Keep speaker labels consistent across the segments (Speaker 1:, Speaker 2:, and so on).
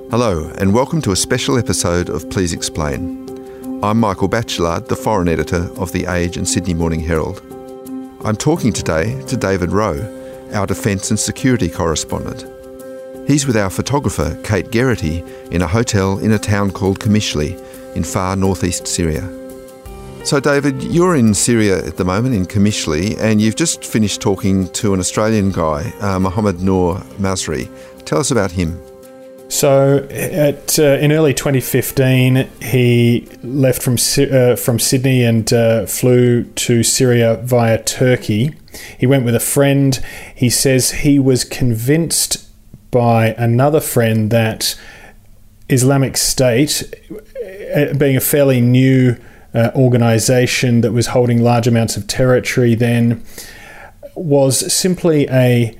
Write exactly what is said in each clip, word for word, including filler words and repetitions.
Speaker 1: Hello, and welcome to a special episode of Please Explain. I'm Michael Batchelard, the foreign editor of The Age and Sydney Morning Herald. I'm talking today to David Rowe, our defence and security correspondent. He's with our photographer, Kate Geraghty, in a hotel in a town called Qamishli in far northeast Syria. So David, you're in Syria at the moment, in Qamishli, and you've just finished talking to an Australian guy, uh, Mohammed Noor Masri. Tell us about him.
Speaker 2: So, at, uh, in early twenty fifteen, he left from uh, from Sydney and uh, flew to Syria via Turkey. He went with a friend. He says he was convinced by another friend that Islamic State, uh, being a fairly new uh, organisation that was holding large amounts of territory then, was simply a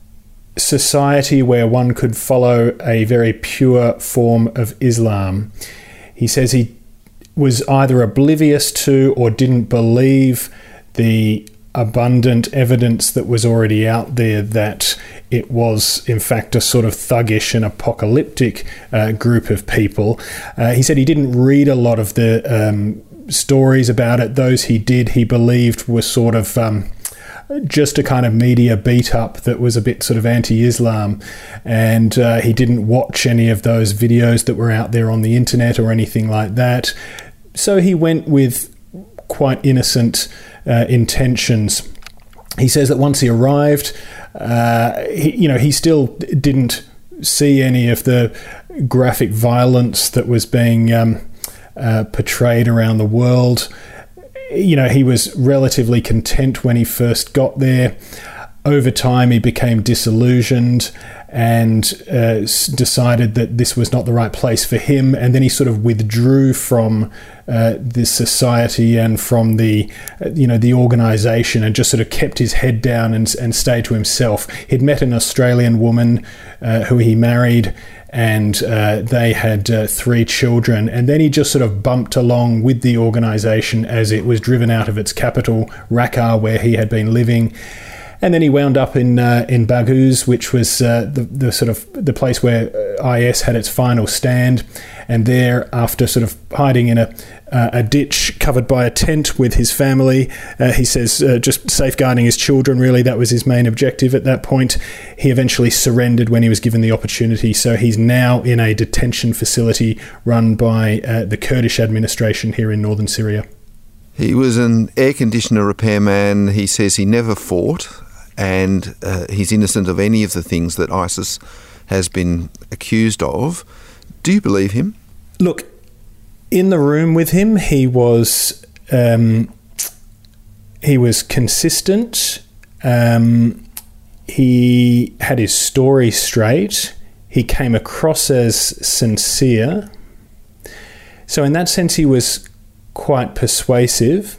Speaker 2: society where one could follow a very pure form of Islam. He says he was either oblivious to or didn't believe the abundant evidence that was already out there that it was in fact a sort of thuggish and apocalyptic uh, group of people. Uh, he said he didn't read a lot of the um, stories about it. Those he did, he believed were sort of um, just a kind of media beat up that was a bit sort of anti-Islam, and uh, he didn't watch any of those videos that were out there on the internet or anything like that. So he went with quite innocent uh, intentions. He says that once he arrived, uh, he, you know, he still didn't see any of the graphic violence that was being um, uh, portrayed around the world. You know, he was relatively content when he first got there. Over time, he became disillusioned and uh, decided that this was not the right place for him. And then he sort of withdrew from uh, this society and from the, uh, you know, the organisation, and just sort of kept his head down and, and stayed to himself. He'd met an Australian woman uh, who he married, and uh, they had uh, three children. And then he just sort of bumped along with the organisation as it was driven out of its capital, Raqqa, where he had been living. And then he wound up in uh, in Baghouz, which was uh, the, the sort of the place where I S had its final stand. And there, after sort of hiding in a uh, a ditch covered by a tent with his family, uh, he says uh, just safeguarding his children, really, that was his main objective at that point. He eventually surrendered when he was given the opportunity. So he's now in a detention facility run by uh, the Kurdish administration here in northern Syria.
Speaker 1: He was an air conditioner repairman. He says he never fought, and uh, he's innocent of any of the things that ISIS has been accused of. Do you believe him?
Speaker 2: Look, in the room with him, he was um, he was consistent. Um, he had his story straight. He came across as sincere. So in that sense, he was quite persuasive.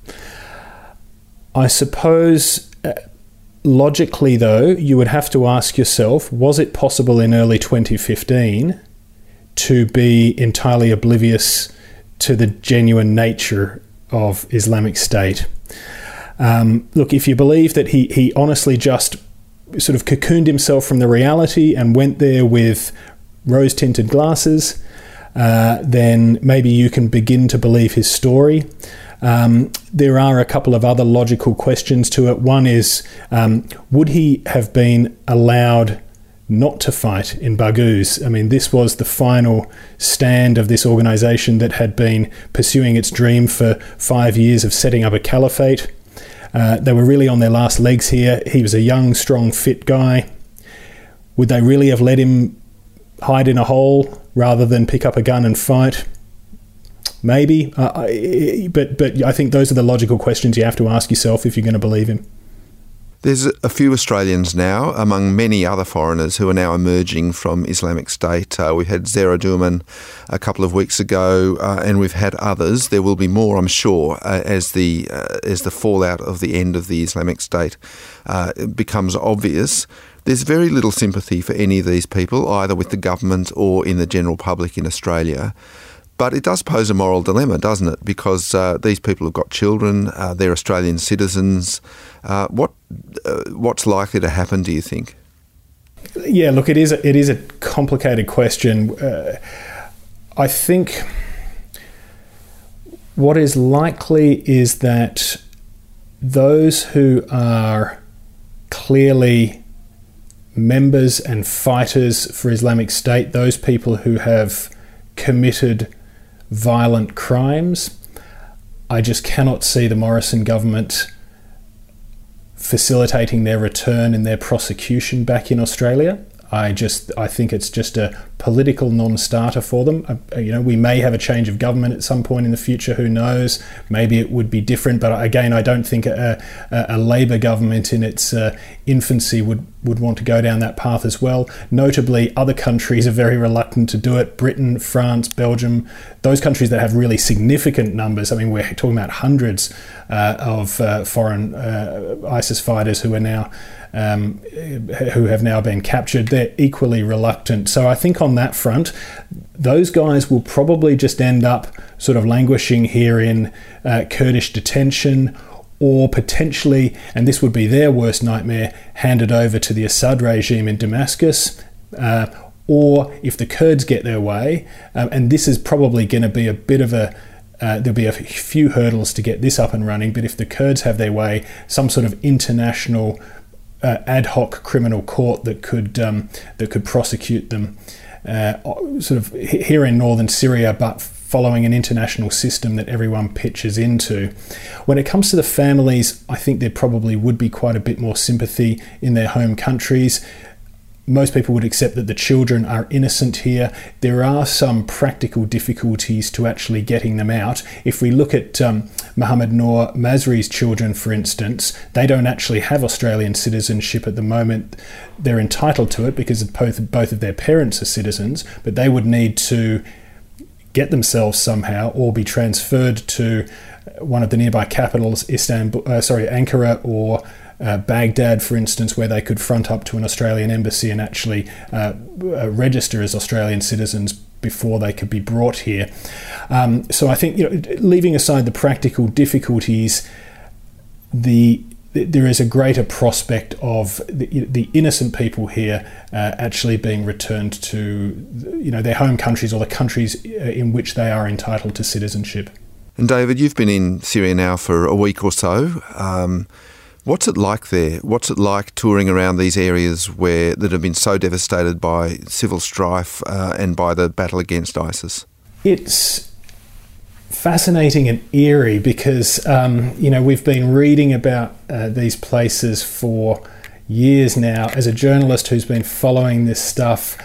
Speaker 2: I suppose, uh, logically though, you would have to ask yourself, was it possible in early twenty fifteen to be entirely oblivious to the genuine nature of Islamic State? Um, look, if you believe that he, he honestly just sort of cocooned himself from the reality and went there with rose-tinted glasses, uh, then maybe you can begin to believe his story. Um, there are a couple of other logical questions to it. One is, um, would he have been allowed not to fight in Baghouz? I mean, this was the final stand of this organisation that had been pursuing its dream for five years of setting up a caliphate. Uh, they were really on their last legs here. He was a young, strong, fit guy. Would they really have let him hide in a hole rather than pick up a gun and fight? Maybe, uh, I, but but I think those are the logical questions you have to ask yourself if you're going to believe him.
Speaker 1: There's a few Australians now, among many other foreigners, who are now emerging from Islamic State. Uh, we had Zehra Duman a couple of weeks ago, uh, and we've had others. There will be more, I'm sure, uh, as the uh, as the fallout of the end of the Islamic State uh, becomes obvious. There's very little sympathy for any of these people, either with the government or in the general public in Australia. But it does pose a moral dilemma, doesn't it? Because uh, these people have got children, uh, they're Australian citizens. Uh, what uh, what's likely to happen, do you think?
Speaker 2: Yeah, look, it is a, it is a complicated question. Uh, I think what is likely is that those who are clearly members and fighters for Islamic State, those people who have committed violent crimes, I just cannot see the Morrison government facilitating their return and their prosecution back in Australia. I just, I think it's just a political non-starter for them. Uh, you know, we may have a change of government at some point in the future. Who knows? Maybe it would be different. But again, I don't think a, a, a Labor government in its uh, infancy would, would want to go down that path as well. Notably, other countries are very reluctant to do it. Britain, France, Belgium, those countries that have really significant numbers. I mean, we're talking about hundreds uh, of uh, foreign uh, ISIS fighters who are now Um, who have now been captured. They're equally reluctant. So I think on that front, those guys will probably just end up sort of languishing here in uh, Kurdish detention, or potentially, and this would be their worst nightmare, handed over to the Assad regime in Damascus. Uh, or if the Kurds get their way, um, and this is probably going to be a bit of a Uh, there'll be a few hurdles to get this up and running, but if the Kurds have their way, some sort of international Uh, ad hoc criminal court that could um, that could prosecute them, uh, sort of here in northern Syria, but following an international system that everyone pitches into. When it comes to the families, I think there probably would be quite a bit more sympathy in their home countries. Most people would accept that the children are innocent here. There are some practical difficulties to actually getting them out. If we look at um, Mohammed Noor Masri's children, for instance, they don't actually have Australian citizenship at the moment. They're entitled to it because both, both of their parents are citizens, but they would need to get themselves somehow or be transferred to one of the nearby capitals, Istanbul, uh, sorry, Ankara or Uh, Baghdad, for instance, where they could front up to an Australian embassy and actually uh, uh, register as Australian citizens before they could be brought here. Um, so I think, you know, leaving aside the practical difficulties, the there is a greater prospect of the, the innocent people here uh, actually being returned to, you know, their home countries or the countries in which they are entitled to citizenship.
Speaker 1: And David, you've been in Syria now for a week or so. Um, What's it like there? What's it like touring around these areas where that have been so devastated by civil strife uh, and by the battle against ISIS?
Speaker 2: It's fascinating and eerie because, um, you know, we've been reading about uh, these places for years now. As a journalist who's been following this stuff,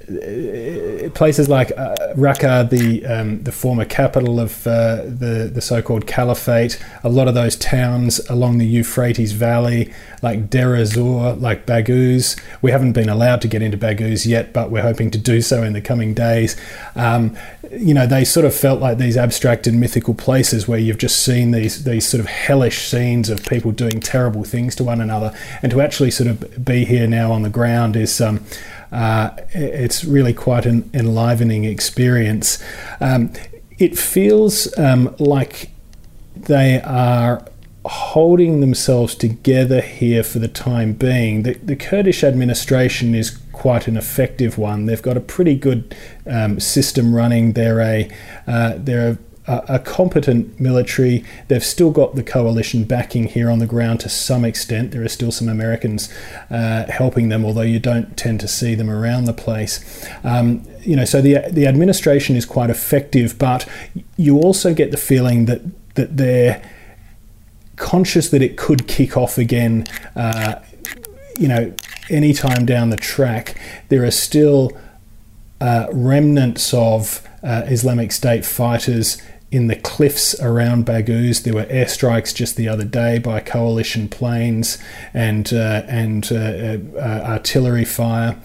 Speaker 2: places like uh, Raqqa, the um, the former capital of uh, the the so-called caliphate, a lot of those towns along the Euphrates Valley, like Deir ez-Zor, like Baghouz. We haven't been allowed to get into Baghouz yet, but we're hoping to do so in the coming days. Um, you know, they sort of felt like these abstract and mythical places where you've just seen these these sort of hellish scenes of people doing terrible things to one another, and to actually sort of be here now on the ground is um, Uh, it's really quite an enlivening experience. Um, it feels um, like they are holding themselves together here for the time being. The, the Kurdish administration is quite an effective one. They've got a pretty good um, system running. They're a uh, they're a A, a competent military. They've still got the coalition backing here on the ground to some extent. There are still some Americans uh, helping them, although you don't tend to see them around the place. Um, you know, so the the administration is quite effective, but you also get the feeling that that they're conscious that it could kick off again. Uh, you know, anytime down the track. There are still uh, remnants of uh, Islamic State fighters in the cliffs around Baghouz. There were airstrikes just the other day by coalition planes and uh, and uh, uh, artillery fire.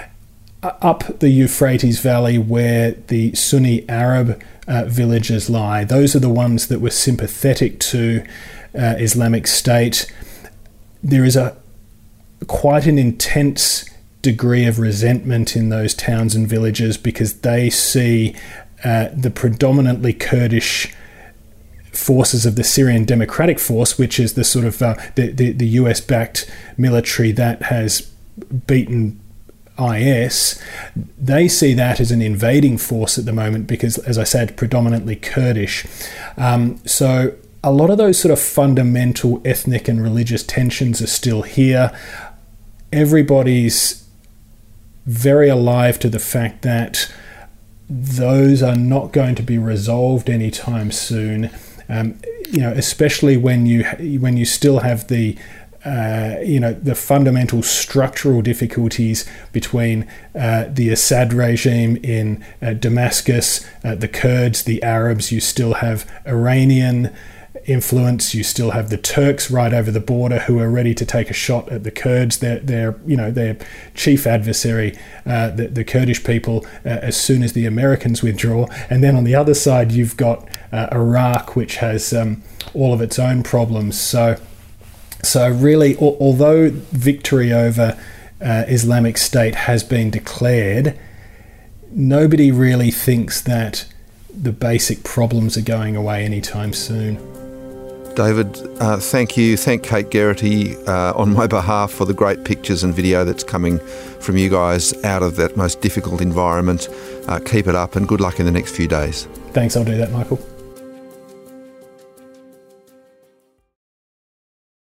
Speaker 2: Up the Euphrates Valley where the Sunni Arab uh, villages lie, those are the ones that were sympathetic to uh, Islamic State. There is a quite an intense degree of resentment in those towns and villages because they see uh, the predominantly Kurdish forces of the Syrian Democratic Force, which is the sort of uh, the, the, the U S-backed military that has beaten I S, they see that as an invading force at the moment because, as I said, predominantly Kurdish. Um, so a lot of those sort of fundamental ethnic and religious tensions are still here. Everybody's very alive to the fact that those are not going to be resolved anytime soon. Um, you know, especially when you when you still have the Uh, you know, the fundamental structural difficulties between uh, the Assad regime in uh, Damascus, uh, the Kurds, the Arabs. You still have Iranian influence. You still have the Turks right over the border who are ready to take a shot at the Kurds. They're, they're you know, their chief adversary, uh, the, the Kurdish people, uh, as soon as the Americans withdraw. And then on the other side, you've got uh, Iraq, which has um, all of its own problems. So. So really, although victory over uh, Islamic State has been declared, nobody really thinks that the basic problems are going away anytime soon.
Speaker 1: David, uh, thank you. Thank Kate Geraghty uh, on my behalf for the great pictures and video that's coming from you guys out of that most difficult environment. Uh, keep it up and good luck in the next few days.
Speaker 2: Thanks, I'll do that, Michael.